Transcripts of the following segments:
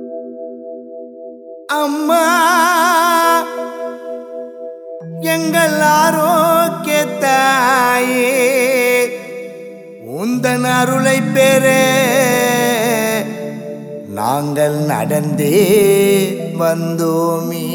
அம்மா எங்கள் ஆரோக்கிய தாயே உந்தன் அருளை பெற நாங்கள் நடந்தே வந்தோமே.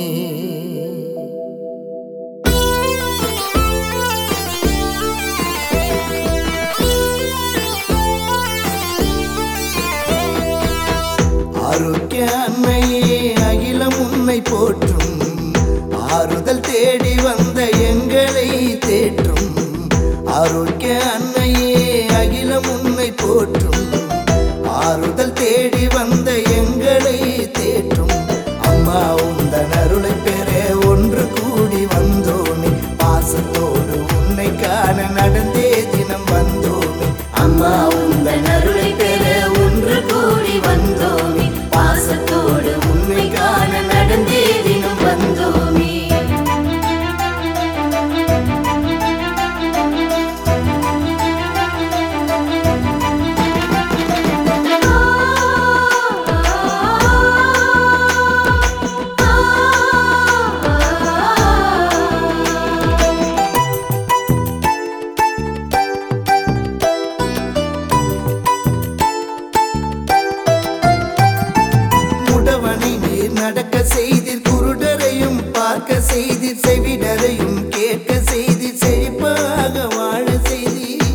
ஆரோக்கிய அன்னையே அகிலம் உன்னை போற்றும், ஆறுதல் தேடி வந்த எங்களை தேற்றும். ஆரோக்கிய அன்னையே அகிலம் உன்னை போற்றும், ஆறுதல் தேடி வந்த எங்களை தேற்றும். அம்மா உந்தன் அருளை பெற ஒன்று கூடி வந்தோமே, பாசத்தோடு உன்னை காண நடந்தே தினம் வந்தோமே. அம்மா உந்தன் அருளை பெற ஒன்று கூடி வந்தோமே, பாசத்தோடு உன்னை காண நடந்தே தினம் வந்தோமே. நடக்க செய்தீர், குருடரையும் பார்க்க செய்தீர், செவிடரையும் கேட்க செய்தீர், செழிப்பாக வாழ செய்தீர்.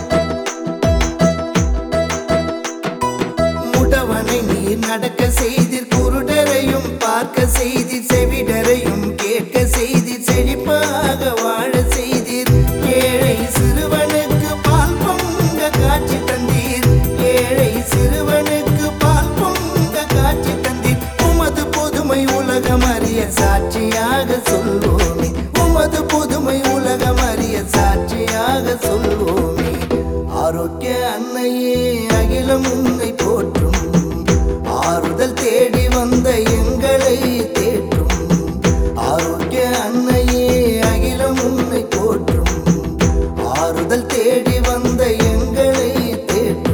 முடவனை நீர் நடக்க செய்தீர், குருடரையும் பார்க்க செய்தீர், செவிடரையும் கேட்க செய்தீர், செழிப்பாக வாழ செய்தீர். ஏழை சிறுவனுக்கு பால் பொங்க காட்சி தந்தீர், ஏழை சிறுவனுக்கு பால் பொங்க காட்சி தந்தீர். உமது புதுமை உலகம் அறிய சாட்சியாக சொல்வோமே, உமது புதுமை உலகம் அறிய சாட்சியாக சொல்வோமே. ஆரோக்கிய அன்னையே அகிலம் உன்னை போற்றும், ஆறுதல் தேடி வந்த எங்களை தேற்றும். ஆரோக்கிய அன்னையே அகிலம் உன்னை போற்றும், ஆறுதல் தேடி வந்த எங்களை தேற்றும்.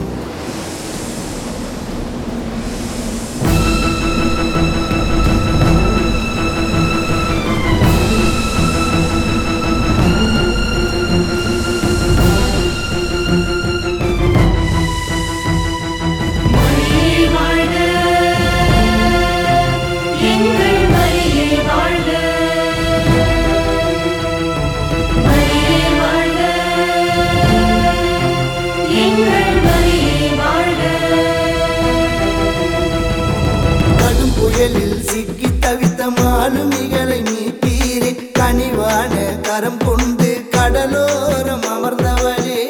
புயலில் சிக்கி தவித்த மாலுமிகளை மீட்டீரே, கனிவான கரம் கொண்டு கடலோரம் அமர்ந்தவளே.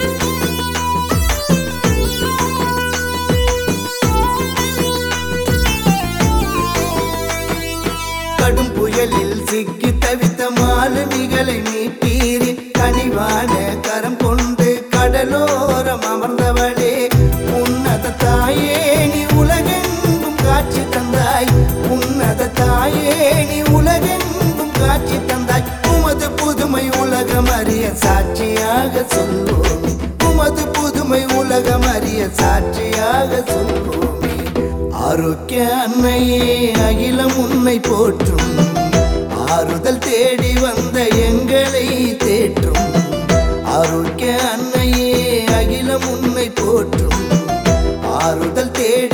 கடும் புயலில் சிக்கி தவித்த மாலுமிகளை மீட்டீரே, கனிவான கரம் கொண்டு கடலோரம் அமர்ந்தவளே. உன்னத தாயே நீ உலகெங்கும் காட்சி தந்தாய், உன்னத தாயே நீ உலகெங்கும் காட்சி தந்தாய். உமது புதுமை உலகம் அறிய சாட்சியாக சொல்வோமே, உமது புதுமை உலகம் அறிய சாட்சியாக சொல்வோமே. ஆரோக்கிய அன்னையே அகிலம் உன்னை போற்றும், ஆறுதல் தேடி வந்த எங்களை தேற்றும். ஆரோக்கிய அன்னையே அகிலம் உன்னை போற்றும், ஆறுதல் தேடி